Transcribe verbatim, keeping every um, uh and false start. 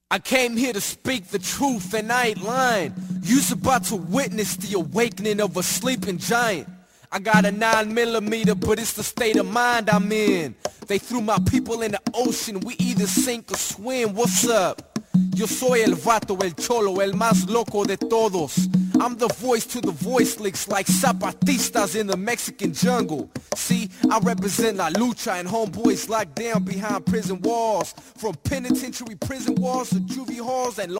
I came here to speak the truth and I ain't lying. You's about to witness the awakening of a sleeping giant. I got a nine millimeter, but it's the state of mind I'm in. They threw my people in the ocean, we either sink or swim. What's up? Yo soy el vato, el cholo, el más loco de todos. I'm the voice to the voiceless like zapatistas in the Mexican jungle. See, I represent La Lucha and homeboys locked down behind prison walls. From penitentiary prison walls to juvie halls and